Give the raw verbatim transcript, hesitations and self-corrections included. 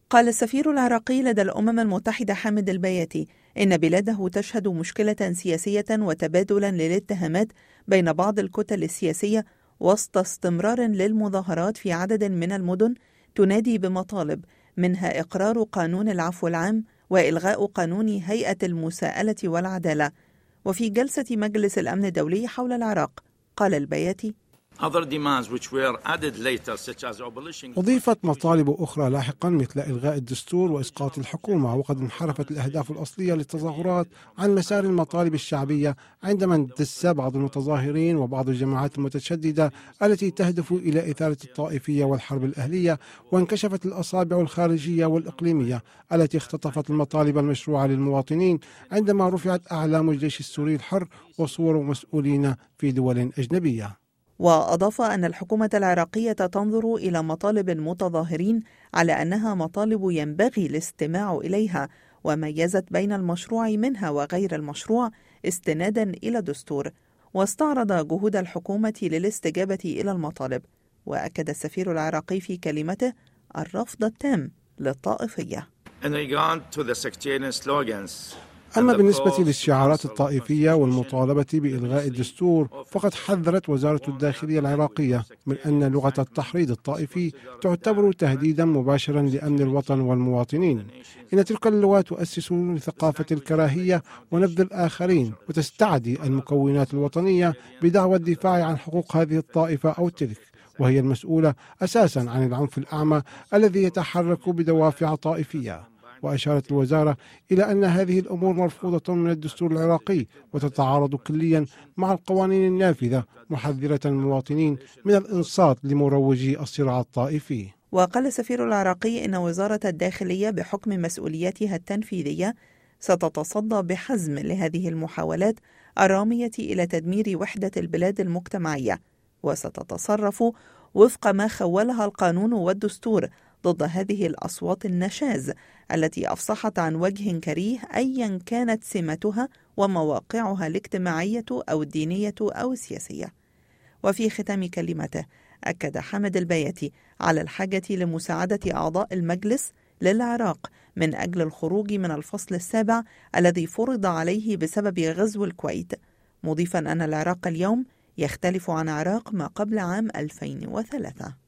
قال السفير العراقي لدى الأمم المتحدة حامد البياتي إن بلاده تشهد مشكلة سياسية وتبادلا للاتهامات بين بعض الكتل السياسية وسط استمرار للمظاهرات في عدد من المدن تنادي بمطالب منها إقرار قانون العفو العام وإلغاء قانون هيئة المساءلة والعدالة. وفي جلسة مجلس الأمن الدولي حول العراق قال البياتي: أضيفت مطالب أخرى لاحقا مثل إلغاء الدستور وإسقاط الحكومة، وقد انحرفت الأهداف الأصلية للتظاهرات عن مسار المطالب الشعبية عندما اندس بعض المتظاهرين وبعض الجماعات المتشددة التي تهدف إلى إثارة الطائفية والحرب الأهلية، وانكشفت الأصابع الخارجية والإقليمية التي اختطفت المطالب المشروعة للمواطنين عندما رفعت أعلام الجيش السوري الحر وصور مسؤولين في دول أجنبية. وأضاف أن الحكومة العراقية تنظر إلى مطالب المتظاهرين على أنها مطالب ينبغي الاستماع إليها، وميزت بين المشروع منها وغير المشروع استنادا إلى الدستور، واستعرض جهود الحكومة للاستجابة إلى المطالب. وأكد السفير العراقي في كلمته الرفض التام للطائفية. أما بالنسبة للشعارات الطائفية والمطالبة بإلغاء الدستور، فقد حذرت وزارة الداخلية العراقية من أن لغة التحريض الطائفي تعتبر تهديدا مباشرا لأمن الوطن والمواطنين. إن تلك اللغة تؤسس لثقافة الكراهية ونبذ الآخرين، وتستعدي المكونات الوطنية بدعوى الدفاع عن حقوق هذه الطائفة أو تلك، وهي المسؤولة أساسا عن العنف الأعمى الذي يتحرك بدوافع طائفية. وأشارت الوزارة إلى أن هذه الأمور مرفوضة من الدستور العراقي وتتعارض كليا مع القوانين النافذة، محذرة المواطنين من الإنصات لمروجي الصراع الطائفي. وقال السفير العراقي إن وزارة الداخلية بحكم مسؤولياتها التنفيذية ستتصدى بحزم لهذه المحاولات الرامية إلى تدمير وحدة البلاد المجتمعية، وستتصرف وفق ما خولها القانون والدستور ضد هذه الأصوات النشاز التي أفصحت عن وجه كريه أيا كانت سمتها ومواقعها الاجتماعية أو الدينية أو السياسية. وفي ختام كلمته أكد حامد البياتي على الحاجة لمساعدة أعضاء المجلس للعراق من أجل الخروج من الفصل السابع الذي فرض عليه بسبب غزو الكويت، مضيفا أن العراق اليوم يختلف عن عراق ما قبل عام ألفين وثلاثة.